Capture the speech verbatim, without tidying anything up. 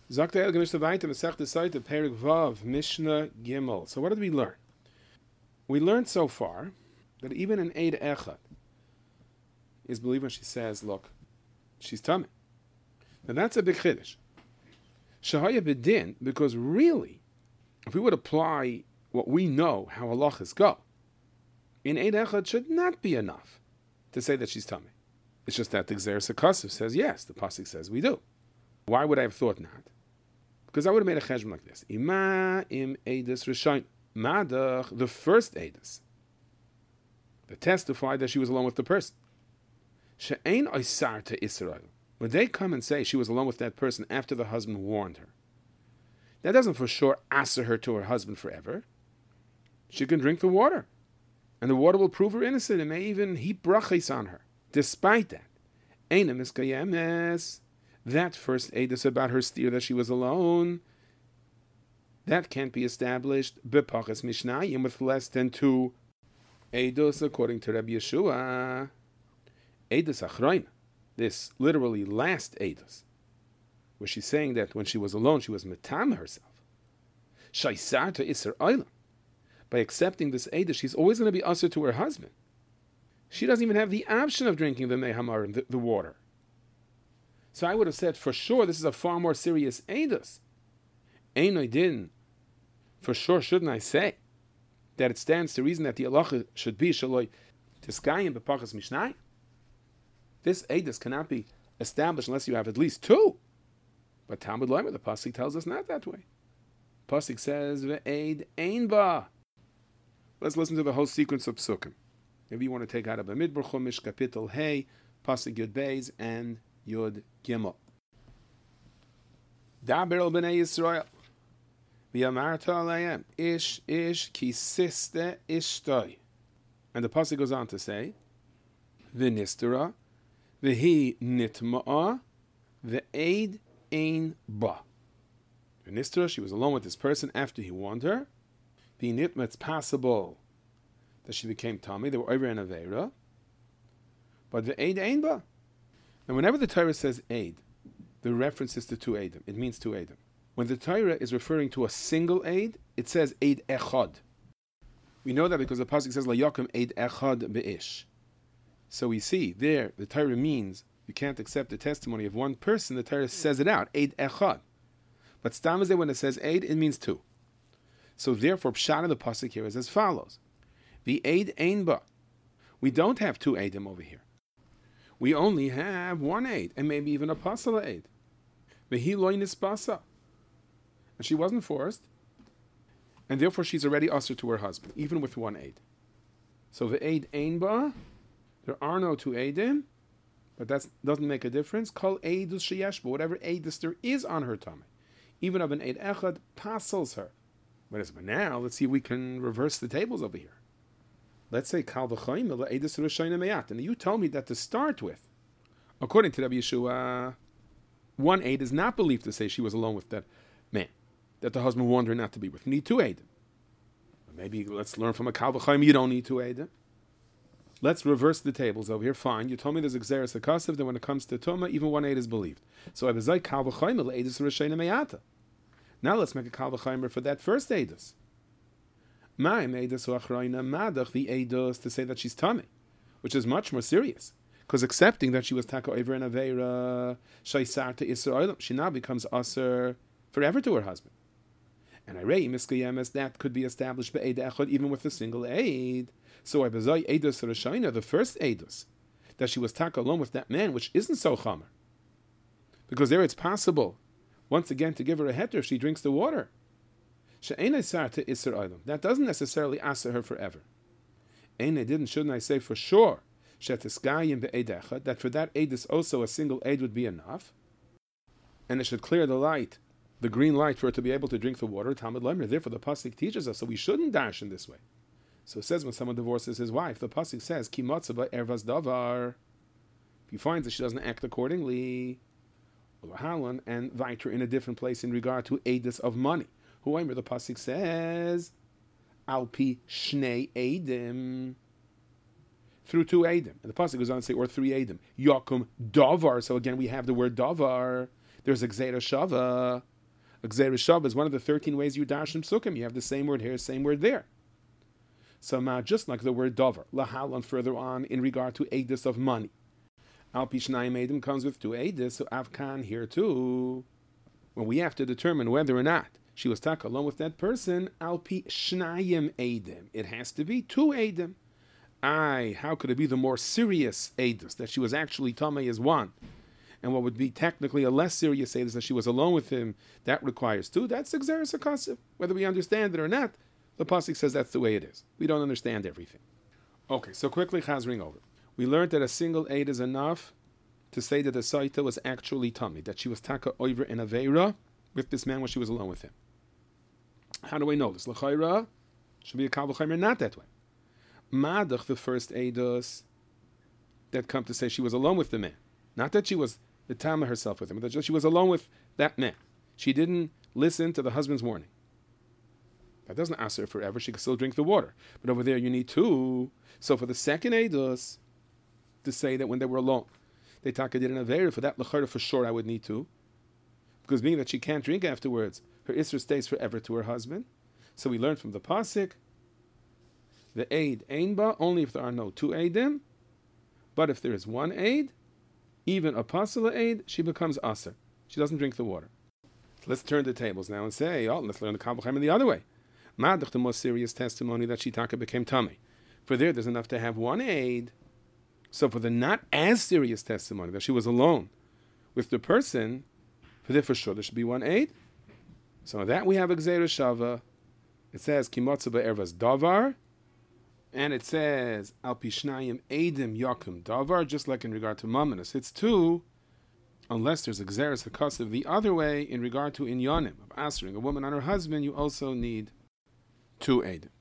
Sagt der Elge Mishnah weiter, Masechta Sotah, Perek Vav, Mishnah Gimel. So what did we learn? We learned so far that even an Eid Echad is believed when she says, look, she's tummy. Now that's a big chiddush. Shahaya B'din, because really, if we would apply what we know how halachas go, in Eid Echad should not be enough to say that she's tummy. It's just that the Gzeres HaKasav says yes, the Pasuk says we do. Why would I have thought not? Because I would have made a cheshbon like this. Ima im Eidus Rishain. Madach, the first Eidus, that testified that she was alone with the person. She'ein oisar to Israel. When they come and say she was alone with that person after the husband warned her, that doesn't for sure answer her to her husband forever. She can drink the water, and the water will prove her innocent and may even heap brachis on her. Despite that, Eina miskayemes, that first Eidus about her steer that she was alone, that can't be established bepachas mishnayim with less than two Eidus according to Rabbi Yeshua. Eidus achroina, this literally last Eidus, where she's saying that when she was alone she was metam herself. Shaisar to Isser Oilam. By accepting this Eidus, she's always going to be usher to her husband. She doesn't even have the option of drinking the mehamarim, the, the water. So I would have said, for sure, this is a far more serious Eidus. Einoi didn't. For sure, shouldn't I say that it stands to reason that the halacha should be shaloi tiskayim b'pachas mishnai? This Eidus cannot be established unless you have at least two. But Talmud Leimer, the pasuk tells us not that way. Pasuk says ve'eid ein ba. Let's listen to the whole sequence of psukim. Maybe you want to take out of Bamidbar Chumash, Kapitel Hey, pasuk Yud Beis and Yud Gimel. Daber el b'nei Yisrael. V'yamarta alayim. Ish, ish, ki siste ishtoi. And the pasuk goes on to say, V'nistera, v'hi nitma'a, v'eid ein ba. V'nistera, she was alone with this person after he warned her. V'nitma, it's possible that she became tummy. They were over in Aveira. But v'eid ein ba. And whenever the Torah says aid, the reference is to two Eidim. It means two Eidim. When the Torah is referring to a single aid, it says aid echad. We know that because the pasuk says la yakum aid echad beish. So we see there the Torah means you can't accept the testimony of one person. The Torah says it out aid echad. But stam is there when it says aid, it means two. So therefore, pshat in the pasuk here is as follows: the aid ein ba. We don't have two aidim over here. We only have one aid, and maybe even a pasala aid. Vehi loy nispasa. And she wasn't forced, and therefore she's already usher to her husband, even with one aid. So the aid ein ba, there are no two aidim, but that doesn't make a difference. Kol aidus sheyesh ba, whatever aidus there is on her tummy, even of an aid echad, passes her. But now, let's see if we can reverse the tables over here. Let's say Kal v'chayim la'edus rishayna meyat, and you told me that to start with, according to Rabbi Yeshua, one aid is not believed to say she was alone with that man that the husband warned her not to be with. You need two aidim. Maybe let's learn from a Kal v'chayim. You don't need two aidim. Let's reverse the tables over here. Fine, you told me there's a Gzeres HaKasav, then when it comes to Tuma, even one aid is believed. So I was like Kal v'chayim la'edus rishayna meyata. Now let's make a Kal v'chayim for that first aidus. My Eidus Achroina Madach, the Eidus, to say that she's tummy, which is much more serious. Because accepting that she was Taka over in Aveira, Shaisar to Israel, she now becomes Aser forever to her husband. And I rei Miskayemes, that could be established by Eid Echad, even with a single Eid. So I bezai Eidus Rashaina, the first Eidus, that she was Taka alone with that man, which isn't so Chamer. Because there it's possible, once again, to give her a heter if she drinks the water. That doesn't necessarily answer her forever. Didn't, shouldn't I say for sure that for that aid is also a single aid would be enough, and it should clear the light, the green light for her to be able to drink the water. Talmud Leimer. Therefore, the pasuk teaches us, so we shouldn't dash in this way. So it says when someone divorces his wife, the pasuk says ki matzah ervas davar. If he finds that she doesn't act accordingly, and viter in a different place in regard to aidus of money. Whoever the pasuk says, alpi shnei edim, through two edim, and the pasuk goes on to say, or three edim, yakum davar. So again, we have the word davar. There's a gzeira shava. A Gzeir Shav is one of the thirteen ways you dash in Psukim. You have the same word here, same word there. So ma, just like the word Dover, Lahalon further on in regard to Eidus of money. Al Pi Shnayim Eidim comes with two Eidus, so Avkan here too. When we have to determine whether or not she was taka alone with that person, Al Pi Shnayim Eidim. It has to be two Eidim. Aye, how could it be the more serious Eidus, that she was actually Tamei as one? And what would be technically a less serious Eidus, that she was alone with him, that requires two? That's Gzeres HaKasev. Whether we understand it or not, the Pasuk says that's the way it is. We don't understand everything. Okay, so quickly chazring over. We learned that a single Eid is enough to say that the Saita was actually Tamei, that she was taka over in Aveira with this man when she was alone with him. How do we know this? L'chayra should be a Kal V'chomer, not that way. Madach, the first Eidos that come to say she was alone with the man. Not that she was the Tama herself with him, but that she was alone with that man. She didn't listen to the husband's warning. That doesn't ask her forever. She can still drink the water. But over there you need two. So for the second Eidos, to say that when they were alone, they taka did an Aveira, for that L'chayra for sure I would need two. Because being that she can't drink afterwards, her Isra stays forever to her husband. So we learn from the Pasuk, the aid ainba, only if there are no two aidim, but if there is one aid, even a pasula aid, she becomes aser. She doesn't drink the water. Let's turn the tables now and say, oh, let's learn the Kal V'chomer the other way. Madach, the most serious testimony that she taka became Tamei. For there, there's enough to have one aid. So for the not as serious testimony that she was alone with the person, for there for sure there should be one aid. So that we have a Gzeir Shava. It says Kimotza Be'ervas Davar. And it says, Al Pi Shnayim Eidim Yakum Davar, just like in regard to Mamonos. It's two, unless there's a Gzeres HaKasev the other way, in regard to Inyanim, of answering a woman on her husband, you also need two Eidim.